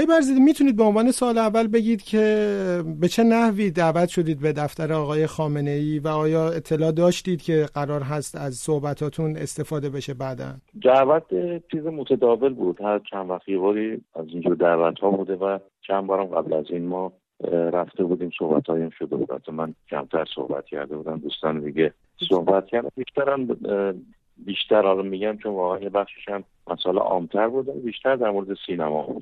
آقای برزیدی میتونید به عنوان سوال اول بگید که به چه نحوی دعوت شدید به دفتر آقای خامنه‌ای و آیا اطلاع داشتید که قرار هست از صحبتاتون استفاده بشه بعداً؟ دعوت چیز متداول بود، هر چند وقت یه باری از اینجور دعوت‌ها بوده و چند بارم قبل از این ما رفته بودیم، صحبت‌هایم شده بود. من کمتر صحبت کرده بودم، دوستان دیگه صحبت کردن. بیشتر حالا میگم چون واقعا یه بخشش هم مسائل عام‌تر بوده، بیشتر در مورد سینما بود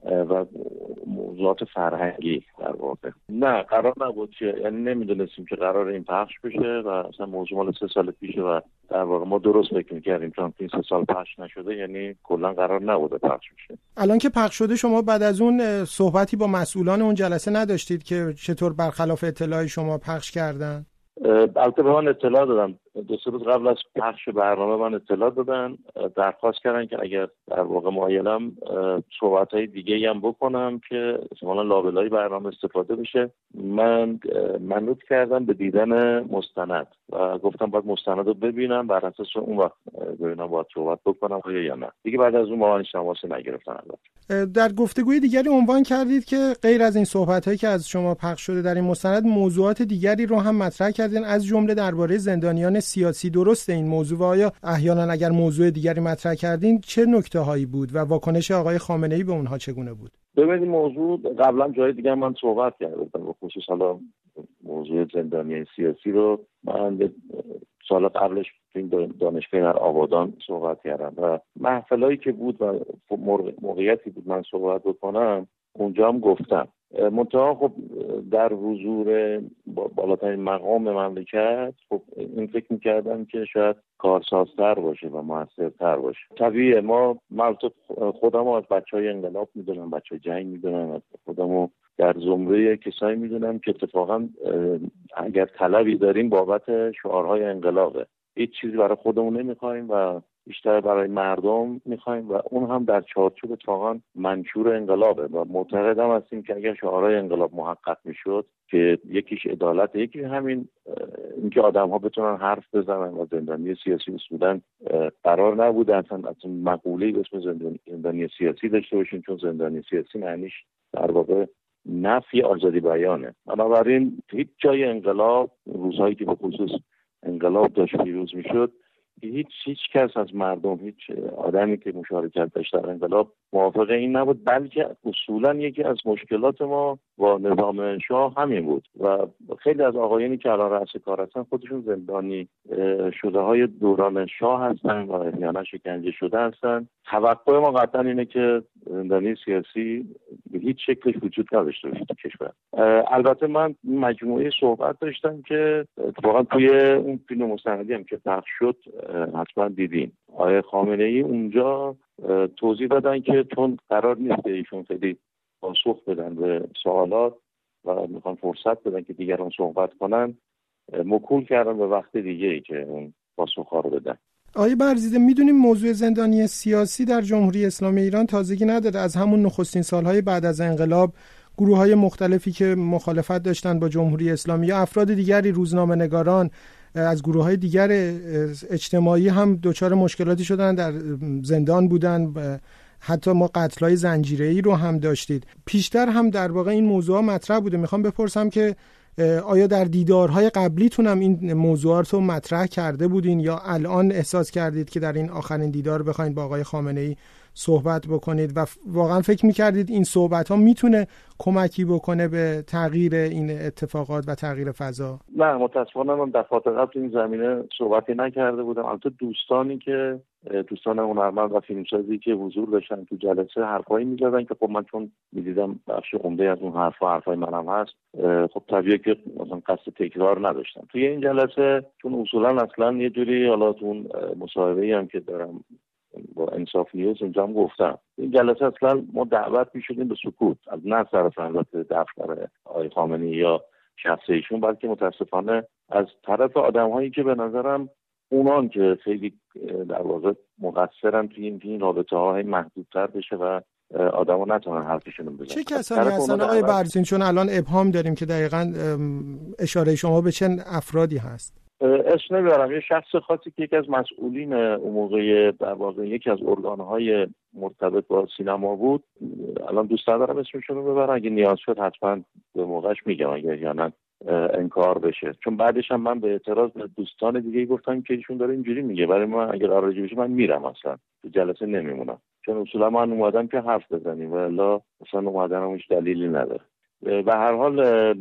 و موضوعات فرهنگی در واقع. نه قرار نبود که، یعنی نمیدونستیم که قرار این پخش بشه و اصلا موضوع مال 3 سال پیشه و در واقع ما درست فکر می‌کردیم چون این 3 سال پخش نشده، یعنی کلا قرار نبوده پخش بشه. الان که پخش شده شما بعد از اون صحبتی با مسئولان اون جلسه نداشتید که چطور برخلاف اطلاع شما پخش کردن؟ البته به من اطلاع دادم، 2-3 روز قبل از پخش برنامه من اطلاع دادن، درخواست کردن که اگر در واقع مایلم صحبت‌های دیگه‌ای هم بکنم که احتمالاً لابلای برنامه استفاده بشه. من منوط کردم به دیدن مستند و گفتم باید مستند رو ببینم، بر اساس اون وقت ببینم باید صحبت بکنم یا نه. دیگه بعد از اون ما هیچ تماسی نگرفتن. در گفتگوی دیگری عنوان کردید که غیر از این صحبت‌هایی که از شما پخش شده در این مستند، موضوعات دیگری رو هم مطرح کردین، از جمله درباره زندانیان سیاسی. درسته این موضوع و آیا احیانا اگر موضوع دیگری مطرح کردین چه نکته‌هایی بود و واکنش آقای خامنه‌ای به اونها چگونه بود؟ ببینید موضوع قبلا جای دیگه من صحبت کردم، به خصوص حالا موضوع زندانیان سیاسی رو من سال قبلش تو دانشگاه در آبادان صحبت کردم و محفلایی که بود و موقعیتی بود من صحبت بکنم اونجا هم گفتم. منتها خب در حضور بالاترین مقام مملکت خب این فکر می‌کردم که شاید کارسازتر باشه و موثرتر باشه. طبیعیه من خودم از بچهای انقلاب میدونم، بچهای جنگ میدونم، خودمو در زمره کسایی میدونم که اتفاقا اگر طلبی داریم بابت شعارهای انقلابه، هیچ چیزی برای خودمون نمیخوایم و بیشتر برای مردم میخوایم و اون هم در چارچوب اتفاقا منشور انقلابه و معتقدم هستیم که اگر شعارهای انقلاب محقق میشد که یکیش عدالت، یکی همین اینکه آدم‌ها بتونن حرف بزنن و زندانی سیاسی اصولاً قرار نبوده اصلا مقوله‌ای به اسم زندانی سیاسی داشته باشیم، چون زندانی سیاسی معنیش در واقع نفی آزادی بیانه. بنابراین هیچ جای انقلاب، روزهایی که به خصوص انقلاب داشت پیروز میشد، هیچ کس از مردم، هیچ آدمی که مشارکت داشت در انقلاب موافق این نبود، بلکه اصولا یکی از مشکلات ما با نظام شاه همین بود و خیلی از آقایانی که الان رئیس کار هستن خودشون زندانی شده های دوران شاه هستن و احیانا شکنجه شده هستن. توقع ما قطعا اینه که زندانی سیاسی به هیچ شکلش وجود نداشته باشه تو کشور. البته من مجموعه صحبت داشتم که اتفاقا توی اون فیلم مستندی هم که پخش شد حتما دیدین، آقای خامنه‌ای اونجا توضیح دادن که چون قرار نیست ایشون خیلی پاسخ بدن به سوالات و میخوان فرصت بدن که دیگران صحبت کنن، موکول کردن به وقت دیگه ای که اون پاسخ‌ها رو بدن. آقای برزیده، میدونیم موضوع زندانی سیاسی در جمهوری اسلامی ایران تازگی نداره. از همون نخستین سالهای بعد از انقلاب گروه‌های مختلفی که مخالفت داشتن با جمهوری اسلامی یا افراد دیگری، روزنامه‌نگاران از گروه‌های دیگر اجتماعی هم دچار مشکلاتی شدن، در زندان بودن، حتی ما قتل‌های زنجیره‌ای رو هم داشتید. پیشتر هم در واقع این موضوع مطرح بوده. میخوام بپرسم که آیا در دیدارهای قبلیتون هم این موضوعات رو مطرح کرده بودین یا الان احساس کردید که در این آخرین دیدار بخواید با آقای خامنه‌ای صحبت بکنید و واقعا فکر می‌کردید این صحبت‌ها میتونه کمکی بکنه به تغییر این اتفاقات و تغییر فضا؟ نه متأسفانه من دفعات قبل این زمینه صحبتی نکرده بودم. البته دوستان هنرمند و فیلمسازی که حضور داشتن تو جلسه حرفایی می‌زدن که خب من چون می‌دیدم بخش عمده از اون حرفای منم هست، خب طبیعیه که مثلا قصد تکرار نداشتم. توی این جلسه چون اصولا اصلا یه جوری حالا تو مصاحبه‌ای هم که دارم با انصاف نیوز اینجا هم گفتم، این جلسه اصلا ما دعوت می‌شدیم به سکوت، از نه طرف البته دفتر آقای خامنه‌ای یا شخص ایشون، بلکه متاسفانه از طرف آدم‌هایی که به نظرم اونان که خیلی در واقع مقصرن توی این رابطه‌های محدودتر بشه و آدم‌ها نتونن حرفشون رو بزنن. چه کسانی هستن آقای برزین؟ چون الان ابهام داریم که دقیقاً اشاره شما به چه افرادی هست؟ اسم نمیبرم. یه شخص خاصی که یکی از مسئولین اون موقع در واقع یکی از ارگان‌های مرتبط با سینما بود. الان دوست ندارم اسمشون رو ببرم، اگه نیاز شد حتما به موقعش میگم اگه یا نه انکار بشه. چون بعدش هم من به اعتراض به دوستان دیگه گفتم که ایشون داره اینجوری میگه، برای من اگه قرار بشه من میرم، اصلا تو جلسه نمیمونم، چون اصولا من اومدم که حرف بزنیم و الا اصلا اومدنم هیچ دلیلی نداره. به هر حال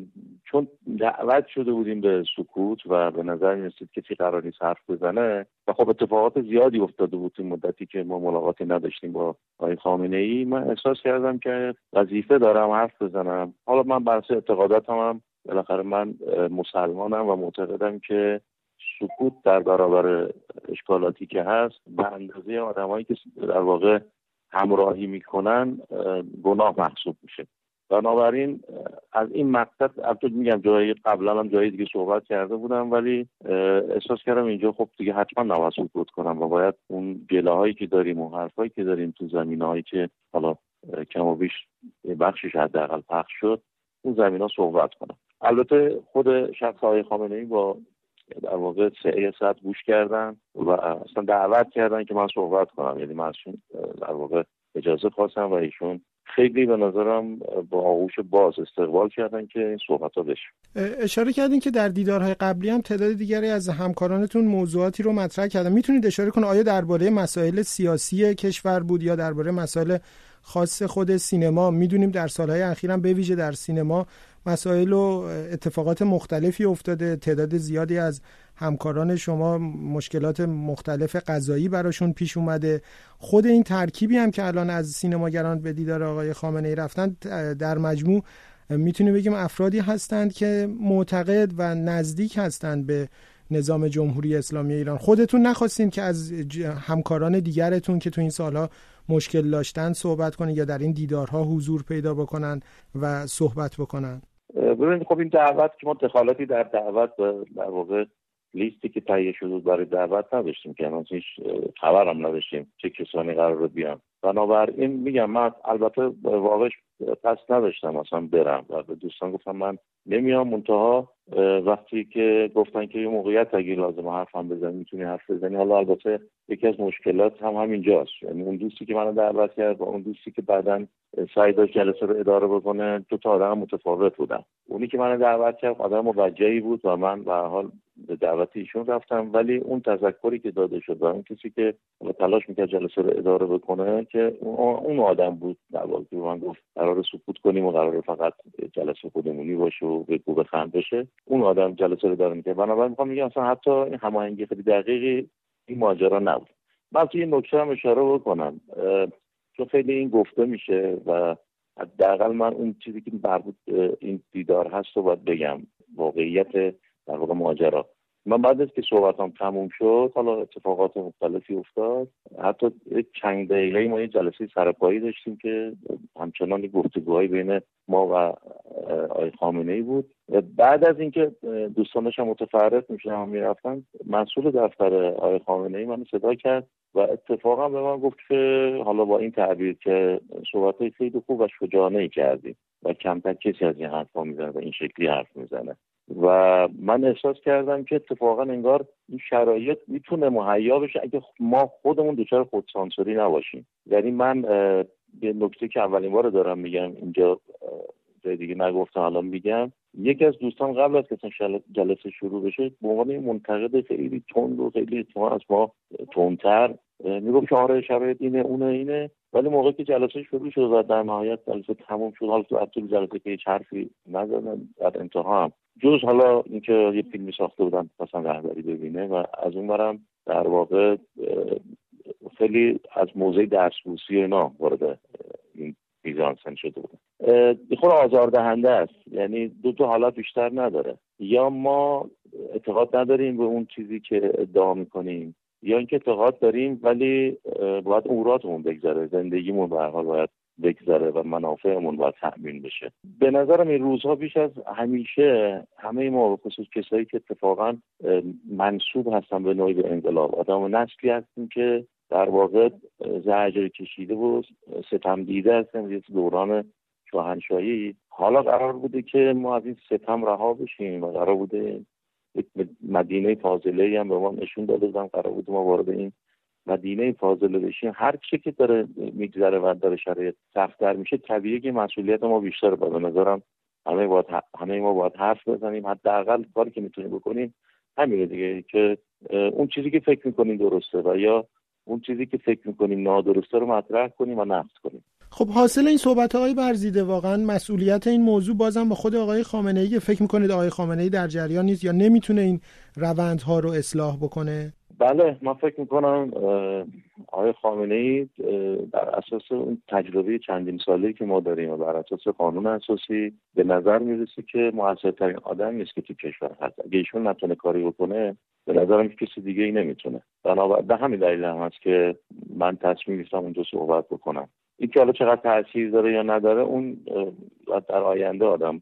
چون دعوت شده بودیم به سکوت و به نظر می‌رسید که چی قرار نیست حرف بزنه و خب اتفاقات زیادی افتاده بود این مدتی که ما ملاقاتی نداشتیم با آقای خامنه‌ای، من احساس کردم که وظیفه دارم حرف بزنم. حالا من بر اساس اعتقاداتم هم بالاخره من مسلمانم و معتقدم که سکوت در برابر اشکالاتی که هست به اندازه آدمایی که در واقع همراهی میکنن گناه محسوب میشه. بنابراین از این مقصد البته میگم جایی قبلا هم جایی دیگه صحبت کرده بودم، ولی احساس کردم اینجا خب دیگه حتما نباید سکوت کنم و باید اون گله‌هایی که داریم و حرفایی که داریم تو زمینه‌هایی که حالا کم و بیش بخشش حداقل پخش شد اون زمینه‌ها صحبت کنم. البته خود شخص آقای خامنه‌ای با در واقع سعی گوش کردن و اصلا دعوت کردن که من صحبت کنم، یعنی من در واقع اجازه خواستم و ایشون خیلی به نظرم با آغوش باز استقبال کردن که این صحبت‌ها بشه. اشاره کردین که در دیدارهای قبلی هم تعداد دیگری از همکارانتون موضوعاتی رو مطرح کردن. میتونید اشاره کنید آیا درباره مسائل سیاسی کشور بود یا درباره مسائل خاص خود سینما؟ میدونیم در سالهای اخیر هم به ویژه در سینما مسائل و اتفاقات مختلفی افتاده، تعداد زیادی از همکاران شما مشکلات مختلف قضایی براشون پیش اومده. خود این ترکیبی هم که الان از سینماگران به دیدار آقای خامنه‌ای رفتن در مجموع میتونیم بگیم افرادی هستند که معتقد و نزدیک هستند به نظام جمهوری اسلامی ایران. خودتون نخواستین که از همکاران دیگرتون که تو این سالها مشکل داشتن صحبت کنین یا در این دیدارها حضور پیدا بکنن و صحبت بکنن؟ ببینید خب این دعوت که ما دخالتی در دعوت در واقع لیستی که تهیه شده بود برای دعوت نداشتیم که هنوز هیچ خبرم نداشتیم چه کسانی قراره بیان. بنابراین میگم من البته واقعش پس نداشتم اصلا برم و به دوستان گفتم من نمیام، منتها وقتی که گفتن که یه موقعیت اگه لازم حرف هم بزنی میتونی حرف بزنی. حالا البته یکی از مشکلات هم همینجاست، یعنی اون دوستی که منو دعوت کرد و اون دوستی که بعداً سعی داشت جلسه رو اداره بکنه دو تا آدم متفاوت بودن. اونی که منو دعوت کرد آدم موجهی بود و من به هر حال به دعوت ایشون رفتم، ولی اون تذکری که داده شد و اون کسی که تلاش میکرد جلسه رو اداره بکنه که اون آدم بود در واقع که من گفت قرار سکوت کنیم و قرار فقط جلسه خودمونی باشه و بگو بخند بشه، اون آدم جلسه رو اداره میکرد. بنابراین میخوام بگم اصلا حتی این هماهنگی خیلی دقیقی این ماجرا نبود. من توی این نکته هم اشاره بکنم چون خیلی این گفته میشه و حداقل من اون چیزی که مربوط این دیدار هست رو باید بگم. واقعیت در واقع ماجرا، من بعد از که صحبتام تموم شد حالا اتفاقات مختلفی افتاد، حتی چند دقیقه ما یه جلسه سرپایی داشتیم که همچنان گفتگوهای بین ما و آقای خامنه‌ای بود. بعد از اینکه دوستانش هم متفرق میشن هم میرفتن، مسئول دفتر آقای خامنه‌ای منو صدا کرد و اتفاقا به من گفت که حالا با این تعبیر که صحبتای خیلی خوب و شجاعانه‌ای کردی و کمتر کسی از این حرفا میزنه و این شکلی حرف میزنه و من احساس کردم که اتفاقا انگار این شرایط میتونه مهیا بشه اگه ما خودمون دچار خودسانسوری نباشیم. یعنی من یه نکته که اولین بار دارم میگم اینجا جای دیگه نگفتم الان میگم، یکی از دوستان قبل از که جلسه شروع بشه به عنوان منتقد خیلی تند و خیلی اتفاقا از ما تندتر میگفت که آره شرایط اینه اونه اینه، ولی موقعی که جلسه شروع شد و در نهایت جلسه تموم شد حالا تو طول جلسه که هیچ حرفی نزدن در انتها هم جز حالا اینکه یه فیلمی ساخته بودن مثلا رهبری ببینه و از اون برم در واقع خیلی از موضوع درس‌بوسی اینا وارد این میزانسن شده بودن. خود آزاردهنده است، یعنی دو تا حالت بیشتر نداره، یا ما اعتقاد نداریم به اون چیزی که ادعا میکنیم یا اینکه اعتقاد داریم ولی باید اموراتمون بگذره، زندگیمون به هر حال باید بگذره و منافعمون باید تأمین بشه. به نظرم این روزها بیش از همیشه همه ما خصوص کسایی که اتفاقا منسوب هستن به نوعی به انقلاب آدم نسلی هستیم که در واقع زجر کشیده و ستم دیده هستیم یه دوران شاهنشاهی. حالا قرار بوده که ما از این ستم رها بشیم و قرار بوده مدینه فاضله هم به ما نشون داده بودن، قرار بوده ما وارد این مدینه فاضله بشیم، هر چی که داره میگذره و داره شرایط سخت‌تر میشه، طبیعیه که مسئولیت ما بیشتره. به نظرم همه ما باید حرف بزنیم. حداقل کاری که میتونیم بکنیم همینه دیگه، که اون چیزی که فکر میکنیم درسته و یا اون چیزی که فکر میکنیم نادرسته رو مطرح کنیم و نقد کنیم. خب حاصل این صحبت آقای برزیده واقعا مسئولیت این موضوع بازم با خود آقای خامنه‌ای، فکر میکنید آقای خامنه‌ای در جریان نیست یا نمیتونه این روندها رو اصلاح بکنه؟ بله، من فکر میکنم آقای خامنه‌ای بر اساس اون تجربه چندین ساله‌ای که ما داریم و بر اساس قانون اساسی به نظر میرسه که موثرترین آدم نیست که تو کشور هست. اگه ایشون نتونه کاری بکنه، به نظرم کسی دیگه ای نمیتونه. بنابراین به همین دلیل هم هست که من تصمیم گرفتم اونجا صحبت بکنم. این که حالا چقدر تاثیر داره یا نداره، اون در آینده آدم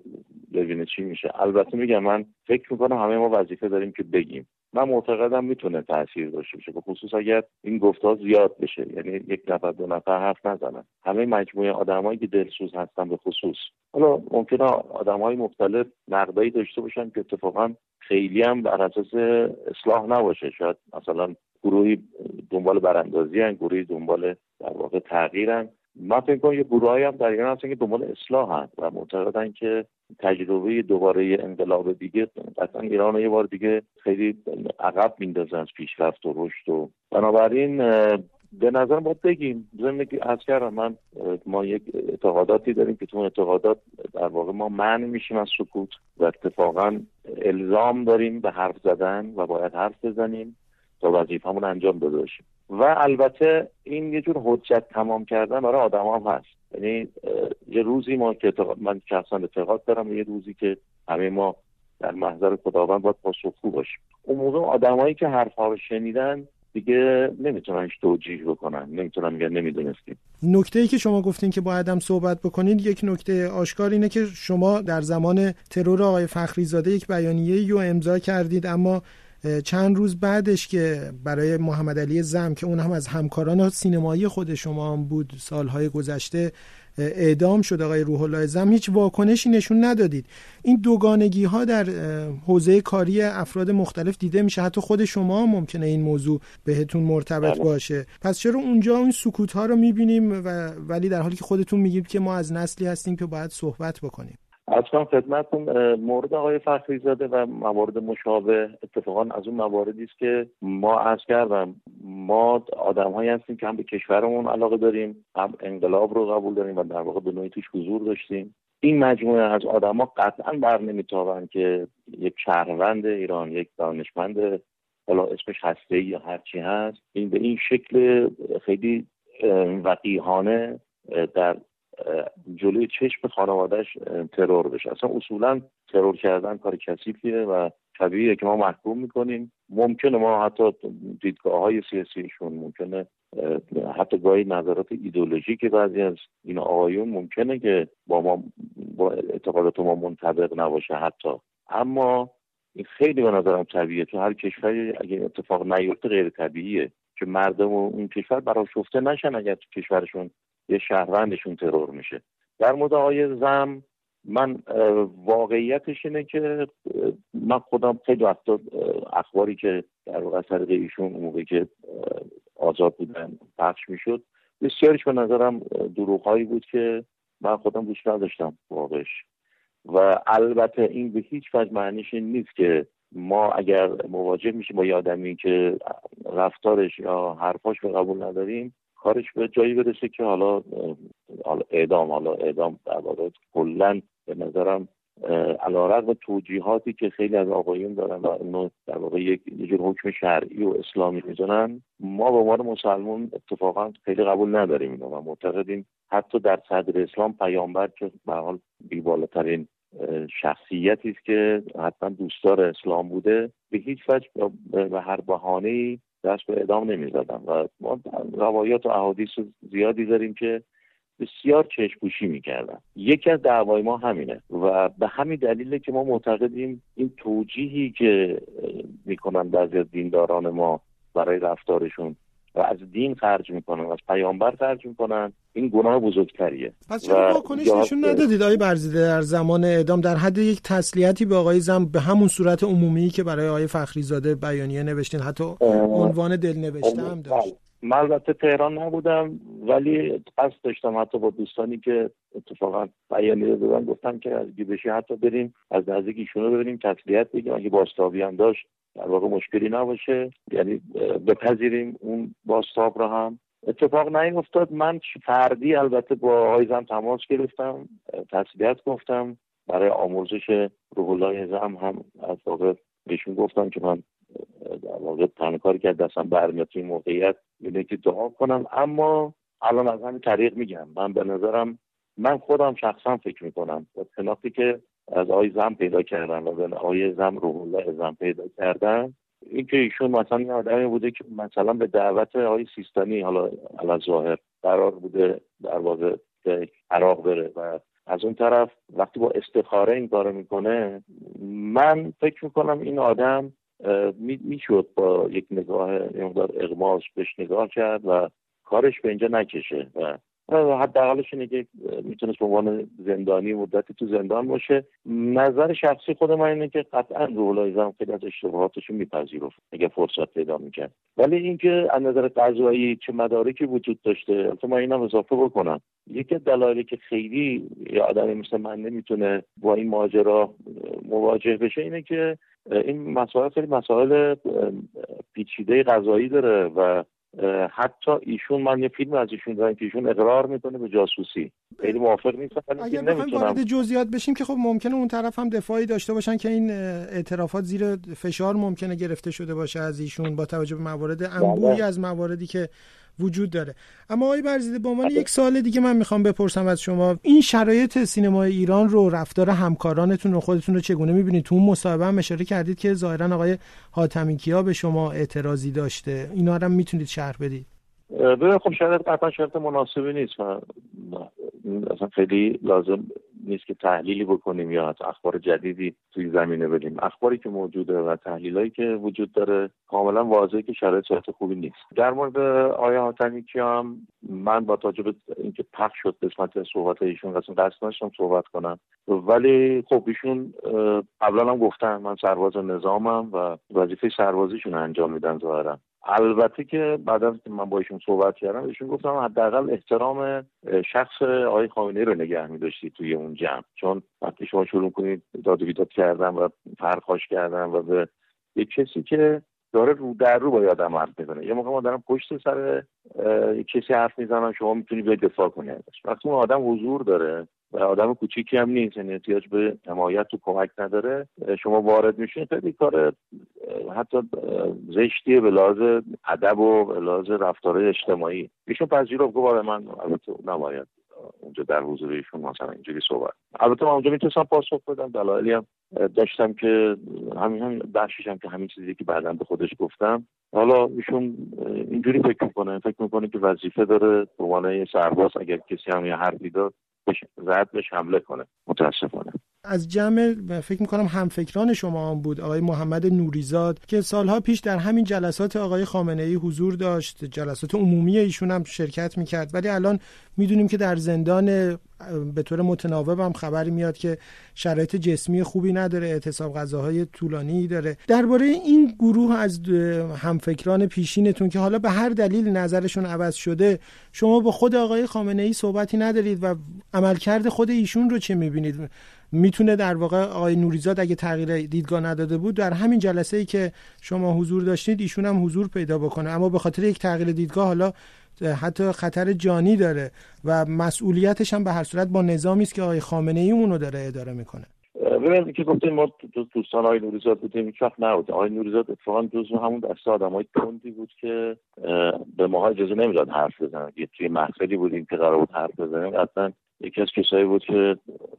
ببینه چی میشه. البته میگم من فکر میکنم همه ما وظیفه داریم که بگیم. من معتقدم میتونه تاثیر داشته باشه، به خصوص اگر این گفت‌ها زیاد بشه، یعنی یک نفر دو نفر حرف نزنن، همه مجموعه آدمایی که دلسوز هستن به خصوص. حالا ممکنه آدمای مختلف نقدایی داشته باشن که اتفاقا خیلی هم بر اساس اصلاح نباشه. شاید مثلا گروهی دنبال براندازی ان، گروهی دنبال در واقع تغییرن. من فکر کنم یه گروهایی هم در ایران هستن که دنبال اصلاح هستن و معتقدن که تجربه دوباره انقلاب دیگه قطعا ایران یه بار دیگه خیلی عقب میندازن از پیشرفت و رشد. و بنابراین به نظر باید بگیم. ضمن که عرض کردم ما یک اعتقاداتی داریم که تو اعتقادات در واقع ما منع میشیم از سکوت و اتفاقا الزام داریم به حرف زدن و باید حرف بزنیم تا وظیفه‌مون انجام داده باشیم. و البته این یه جور حجت تمام کردن برای آدم‌ها هم هست. یعنی یه روزی ما که من شخصا اعتقاد دارم یه روزی که همه ما در محضر خداوند باید پاسخگو باشیم. اون موقع آدمایی که حرف‌ها رو شنیدن دیگه نمیتونن توجیه بکنن، نمیتونن میگن نمیدونستیم. نکته‌ای که شما گفتین که باید هم صحبت بکنید، یک نکته آشکار اینه که شما در زمان ترور آقای فخریزاده یک بیانیه‌ای رو امضا کردید، اما چند روز بعدش که برای محمد علی زم که اون هم از همکاران سینمایی خود شما هم بود سالهای گذشته اعدام شد آقای روح الله زم، هیچ واکنشی نشون ندادید. این دوگانگی ها در حوزه کاری افراد مختلف دیده میشه، حتی خود شما ممکنه این موضوع بهتون مرتبط باشه. پس چرا اونجا اون سکوت ها رو میبینیم ولی در حالی که خودتون میگید که ما از نسلی هستیم که باید صحبت بکنیم؟ اصلا خدمتتون مورد آقای فخریزاده و موارد مشابه اتفاقا از اون مواردی است که ما عرض کردم، ما آدم‌هایی هستیم که هم به کشورمون علاقه داریم، هم انقلاب رو قبول داریم و در واقع به نوعی توش حضور داشتیم. این مجموعه از آدم‌ها قطعاً بر نمیتابند که یک شهروند ایران، یک دانشمند حالا اسمش هسته‌ای یا هر چی هست، این به این شکل خیلی وقیحانه در جلوی چشم خانواده‌اش ترور بشه. اصلا اصولا ترور کردن کار کثیفیه و طبیعیه که ما محکوم میکنیم. ممکنه ما حتی دیدگاه‌های سیاسیشون، ممکنه حتی گاهی نظرات ایدئولوژیک بعضی از این آقایون ممکنه که با اعتقادات ما منطبق نباشه حتی، اما این خیلی به نظرم طبیعیه. تو هر کشوری اگه اتفاق نیفته غیر طبیعیه که مردم اون کشور برآشفته نشن اگر تو کشورشون یه شهروندشون ترور میشه. در مورد آقای زم من واقعیتش اینه که من خودم خیلی وقتا اخباری که در واقع طریق ایشون موقعی که آزاد بودن پخش میشد بسیارش به نظرم دروغ‌هایی بود که من خودم دوست نداشتم واقعش. و البته این به هیچ وجه معنیش این نیست که ما اگر مواجه میشیم با یه آدمی که رفتارش یا حرفاش رو قبول نداریم کارش به جایی برسه که حالا اعدام در واقع کلاً به نظرم علیرغم توجیهاتی که خیلی از آقایون دارن و اینو در واقع یک جور حکم شرعی و اسلامی میدونن، ما به عنوان مسلمان اتفاقا خیلی قبول نداریم اینو و معتقدیم حتی در صدر اسلام پیامبر که به هر حال بالاترین شخصیتی است که حتما دوستدار اسلام بوده، به هیچ وجه به هر بهانه‌ای دست به اعدام نمی‌زدن و ما روایات و احادیث زیادی داریم که بسیار چشم‌پوشی می‌کردن. یکی از دعوای ما همینه و به همین دلیله که ما معتقدیم این توجیهی که می‌کنن بعضی از دینداران ما برای رفتارشون و از دین خرج میکنن، از پیامبر خرج میکنن، این گناه بزرگتریه. پس چرا واکنش نشون ندادید آقای برزیده در زمان اعدام، در حد یک تسلیتی به آقای زم به همون صورت عمومی که برای آقای فخریزاده بیانیه نوشتین، حتی عنوان دلنوشته هم داشت؟ من البته تهران نبودم ولی قصد داشتم حتی با دوستانی که اتفاقا بیانیه دادن گفتم که از بشه حتی بریم از نزدیک ایشونو ببینیم، تسلیت بگیم، اگه بازتابی هم داشت در واقع مشکلی نباشه، یعنی بپذیریم اون بازتاب رو هم. اتفاق نیفتاد. من فردی البته با آقای زم تماس گرفتم، تسلیت گفتم، برای آمرزش روح الله زم هم از واقع بهشون گفتم که من در واقع تنها کاری که دستم برمیاد این موقعیت اینه که دعا کنم. اما الان از همین طریق میگم، من به نظرم، من خودم شخصا فکر میکنم با شناختی که از آقای زم پیدا کردن و به آقای زم روح الله زم پیدا کردن، این که ایشون مثلا یه آدمی بوده که مثلا به دعوت آقای سیستانی حالا الظاهر قرار بوده در واقع عراق بره و از اون طرف وقتی با استخاره این کارو میکنه، من فکر میکنم این آدم میشد با یک نگاه مقدار اغماض بهش نگاه کرد و کارش به اینجا نکشه و حداقلش اینه که میتونست به عنوان زندانی مدتی تو زندان باشه. نظر شخصی خود من اینه که قطعا روح الله زم خیلی از اشتباهاتش میپذیرفت اگه فرصت پیدا میکرد، ولی اینکه از نظر قضایی چه مدارکی وجود داشته، البته من اینم اضافه بکنم، یکی دلایلی که خیلی یه آدمی مثل من نمیتونه با این ماجرا مواجه بشه اینه که این مسائل خیلی مسائل پیچیده قضایی داره و حتی ایشون، من یه فیلم از ایشون دیدم که ایشون اقرار میکنه به جاسوسی. خیلی موافق نیستم اگر بخوایم وارد جزئیات بشیم که خب ممکنه اون طرف هم دفاعی داشته باشن که این اعترافات زیر فشار ممکنه گرفته شده باشه از ایشون با توجه به موارد انبوهی از مواردی که وجود داره. اما آقای برزیده، به عنوان یک سوال دیگه من میخوام بپرسم از شما، این شرایط سینمای ایران رو، رفتار همکارانتون رو، خودتون رو چگونه میبینید؟ تو اون مصاحبه هم اشاره کردید که ظاهرا آقای حاتمیکیا به شما اعتراضی داشته، اینا رو هم میتونید شرح بدید؟ خب شرایط قطعا شرایط مناسبی نیست و اصلا خیلی لازم نیست که تحلیلی بکنیم یا حتی اخبار جدیدی توی زمینه بدیم. اخباری که موجوده و تحلیلایی که وجود داره کاملا واضحه که شرایط خوبی نیست. در مورد آقای حاتمیکیا هم من با توجه به اینکه پخش شد قسمت صحبت ایشون قسم قصد داشتم صحبت کنم، ولی خب ایشون قبلا هم گفتن من سرباز نظامم و وظیفه سربازیشون انجام میدن ظاهرا. البته که بعد از که من با ایشون صحبت کردم ایشون گفتم حداقل احترام شخص آقای خامنه‌ای رو نگه می‌داشتید توی اون جمع، چون وقتی شما شروع کنید داد و بیداد کردن و پرخاش کردن و به یک کسی که داره رو در رو با آدم حرف میزنه، یه موقع ما دارم پشت سر کسی حرف میزنم شما میتونید به دفاع کنید ازش، وقتی اون آدم حضور داره و آدم کوچیکی هم نیست، یعنی احتیاج به حمایت و کمک نداره، شما وارد میشین، خیلی کار حتی زشتیه به لحاظ ادب و به لحاظ رفتارهای اجتماعی. ایشون پذیرفت گفت من البته نباید اونجا در حضور ایشون مثلا اینجوری صحبت. البته من اونجا میتونستم پاسخ بدم، دلایلی هم داشتم که همین بخشش هم که همین چیزی که بعداً به خودش گفتم. حالا ایشون اینجوری فکر میکنه که وظیفه داره به عنوان سرباز اگر کسی هم یه حرفی داد زد بهش حمله کنه. متاسفانه از جمع فکر میکنم همفکران شما هم بود آقای محمد نوریزاد که سالها پیش در همین جلسات آقای خامنه‌ای حضور داشت، جلسات عمومی ایشون هم شرکت میکرد، ولی الان میدونیم که در زندان به طور متناوب هم خبری میاد که شرایط جسمی خوبی نداره، اعتصاب غذاهای طولانی داره. درباره این گروه از همفکران پیشینتون که حالا به هر دلیل نظرشون عوض شده، شما با خود آقای خامنه‌ای صحبتی ندارید و عملکرد خود ایشون رو چه میبینید؟ میتونه در واقع آقای نوریزاد اگه تغییر دیدگاه نداده بود در همین جلسه‌ای که شما حضور داشتید ایشون هم حضور پیدا بکنه، اما به خاطر یک تغییر دیدگاه حالا حتی خطر جانی داره و مسئولیتش هم به هر صورت با نظامی است که آقای خامنه‌ای اونو داره اداره میکنه. ببینید که گفتیم ما دوستان آقای نوریزاد بودیم، هیچ وقت نبود. آقای نوریزاد اتفاقا جزو همون دسته آدمای تندی بود که به ما اجازه نمیداد حرف بزنن. یه توی محفلی بودیم که قرار بود حرف بزنیم، اصلا یکی از کسایی بود که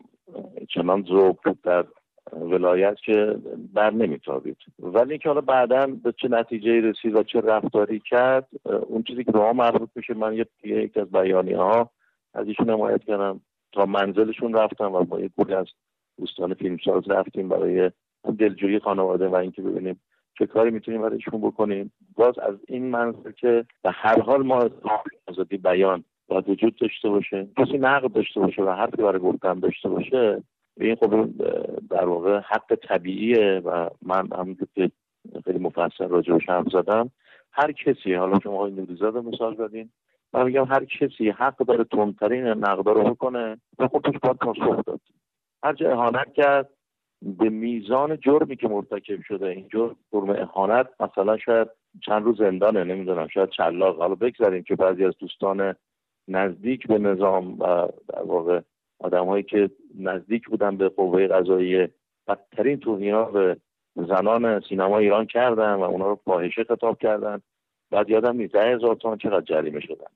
چنان ذوق بود در ولایت که بر نمیتابید، ولی که حالا بعداً به چه نتیجه رسید و چه رفتاری کرد اون چیزی که به ما مربوط میشه. من یکی از بیانیه‌ها از ایشون حمایت کردم، تا منزلشون رفتم و با یک گروه از دوستان فیلمساز رفتیم برای دلجویی خانواده و اینکه ببینیم چه کاری میتونیم برایشون بکنیم. باز از این منظر که به هر حال ما آزادی بیان باید وجود داشته باشه، کسی نقد داشته باشه و حرفی برای گفتن داشته باشه، این خب در واقع حق طبیعیه و من همونطور که خیلی مفصل راجعش حرف زدم، هر کسی، حالا شما آقای نوری‌زاده مثال زدین، من میگم هر کسی حق داره تندترین نقدا رو بکنه و خودش باید پاسخ داد. هر جا اهانت کرد به میزان جرمی که مرتکب شده، این جرم اهانت مثلا شاید چند روز زندانه، نمیدونم شاید چلاق، حالا بگذاریم که بعضی از دوستان نزدیک به نظام و در واقع آدم‌هایی که نزدیک بودن به قوه قضاییه بدترین توهینات به زنان سینما ایران کردن و اونا رو فاحشه خطاب کردن، بعد یادم نیست 10,000 تومان چقدر جریمه شدن.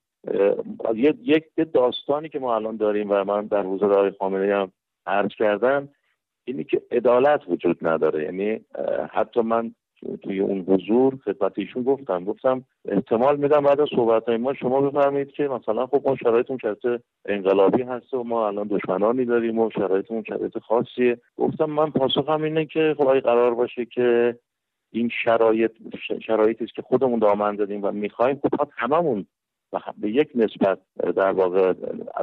یک داستانی که ما الان داریم و من در حضور آقای خامنه‌ای هم عرض کردم اینی که عدالت وجود نداره. یعنی حتی من توی اون حضور خدمت ایشون گفتم احتمال میدم بعد از صحبت‌های ما شما بفرمایید که مثلا خب ما شرایطمون شرایط انقلابی هست و ما الان دشمنانی داریم و شرایطمون شرایط خاصیه. گفتم من پاسخم اینه که خب اگه قرار باشه که این شرایطی است که خودمون دامن زدیم و می‌خوایم خب هممون به یک نسبت در واقع از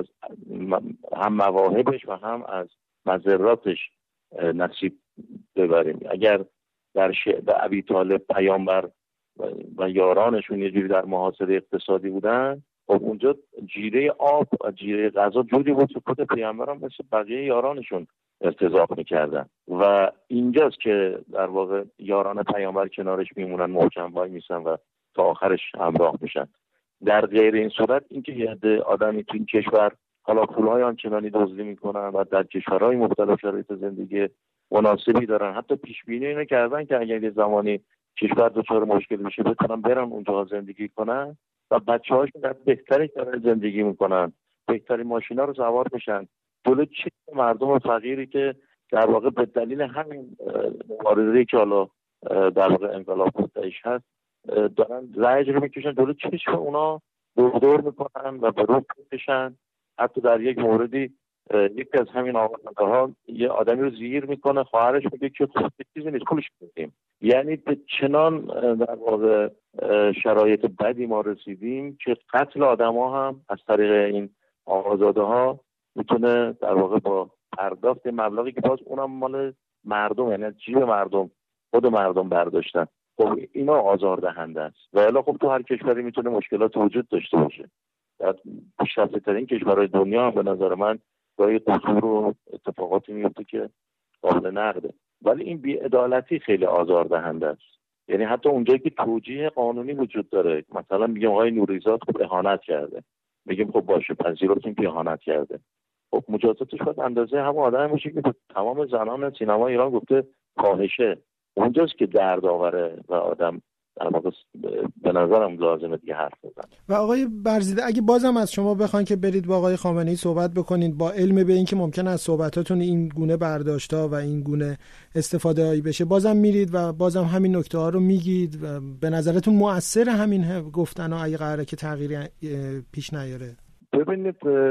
هم مواهبش و هم از مضراتش نصیب ببریم. اگر در به ابی طالب پیامبر و یارانشون یه جوری در محاصره اقتصادی بودن، خب اونجا جیره آب و جیره غذا جوری بود که خود پیامبر هم مثل بقیه یارانشون ارتزاق میکردن و اینجاست که در واقع یاران پیامبر کنارش میمونن، محکم وای میسن و تا آخرش همراه میشن. در غیر این صورت اینکه یه عده آدمی تو این کشور حالا پولهای آنچنانی دزدی میکنن و در کشورهای مختلف شرایط زندگی مناسبی دارن، حتی پیش بینی اینو کردن که اگر یه زمانی کشور دچار مشکل میشه بتونن برن اونجا زندگی کنن و بچه‌هاشون در بهترین شرایط زندگی میکنن، بهترین ماشینا رو سوار میشن. جلوی چه مردم فقیری که در واقع به دلیل همین مبارزه‌ای که حالا در واقع انقلاب خودش هست دارن زجر رو میکشن، جلوی چشم اونا دور میکنن و به روح میکشن. حتی در یک موردی یکی از همین آقاها یه آدمی رو زیر میکنه، خواهرش میگه که خود چیزی نیست پولش بدیم. یعنی به چنان در واقع شرایط بدی ما رسیدیم که قتل آدم‌ها هم از طریق این آقازاده‌ها میتونه در واقع با پرداخت مبلغی که باز اونم مال مردم، یعنی جیب مردم، خود مردم برداشتن، خب اینا آزاردهنده است. و الا خب تو هر کشوری میتونه مشکلات وجود داشته باشه. در پیشرفته‌ترین کشورهای دنیا هم به نظر من گاهی قصور و اتفاقاتی میفته که قابل نقده، ولی این بی‌عدالتی خیلی آزاردهنده است. یعنی حتی اونجایی که توجیه قانونی وجود داره، مثلا میگم آقای نوری‌زاده خب اهانت کرده، میگیم خب باشه پذیرفتیم که اهانت کرده، خب مجازاتش باید اندازه همون آدم باشه که تمام زنان سینما ایران گفته فاحشه. اونجاست که درد آوره و آدم در واقع به نظرم لازمه دیگه حرف بزنه. و آقای برزیده اگه بازم از شما بخواین که برید با آقای خامنه‌ای صحبت بکنید، با علم به این که ممکن است صحبتاتون این گونه برداشت‌ها و این گونه استفاده‌ای بشه، بازم میرید و بازم همین نکته‌ها رو میگید و به نظرتون مؤثر همین گفتن‌ها اگه قراره که تغییری پیش نیاره؟ ببینید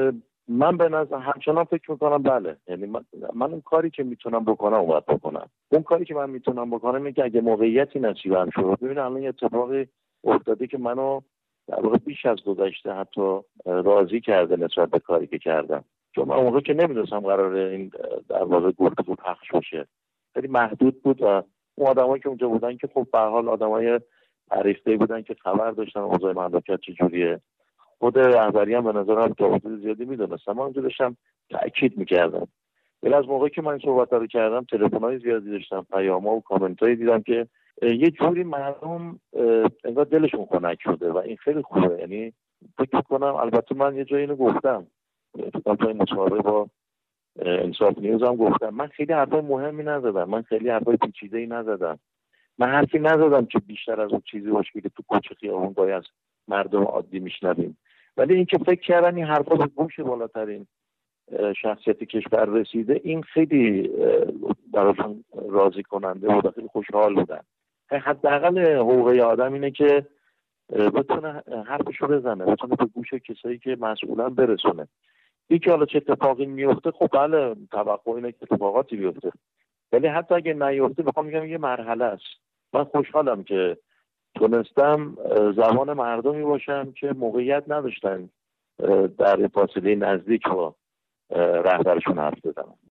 من به نظر همچنان فکر میکنم بله، یعنی من اون کاری که میتونم بکنم باید بکنم. اون کاری که من میتونم بکنم اینه که اگه موقعیتی نصیبم شد، ببین الان یه اتفاقی افتاده که منو در واقع بیش از گذشته حتی راضی کرده نسبت به کاری که کردم، چون من موقعی که نمیدونستم قراره این در واقع گفتگو پخش بشه خیلی محدود بود و اون آدمایی که اونجا بودن که خب به هر حال آدمای عریفه‌ای بودن که خبر داشتن اوضاع مملکت چجوریه، خود رهبری هم به نظرم تا حدود زیادی میدونستم، من اونجا داشتم تأکید میکردم. ولی از موقعی که من این صحبت رو کردم تلفن‌های زیادی داشتم، پیام‌ها و کامنت‌هایی دیدم که یه جوری مردم انگار دلشون خنک شده و این خیلی خوبه. یعنی فکر کنم البته من یه جایی اینو گفتم تو این مصاحبه با انصاف نیوز هم گفتم، من خیلی حرفای مهمی نزدم، من خیلی حرفای پیچیده‌ای نزدم، من حرفی نزدم که بیشتر از اون چیزی باشه که تو کوچه خیابون گاهی از مردم عادی میشنویم. ولی اینکه فکر کردن این حرفا به گوش بالاترین شخصیت کشور رسیده، این خیلی براشون راضی کننده بود، خیلی خوشحال بودن. حداقل حقوق آدم اینه که بتونه حرفشو بزنه، بتونه به گوش کسایی که مسئولن برسونه. این که حالا چه اتفاقی میفته، خب بله توقع اینه که اتفاقاتی بیفته، ولی حتی اگه نیفته بخوام میگم یه مرحله است. من خوشحالم که تونستم زبان مردمی باشم که موقعیت نداشتن در فاصله نزدیک با رهبرشون حرف بزنن.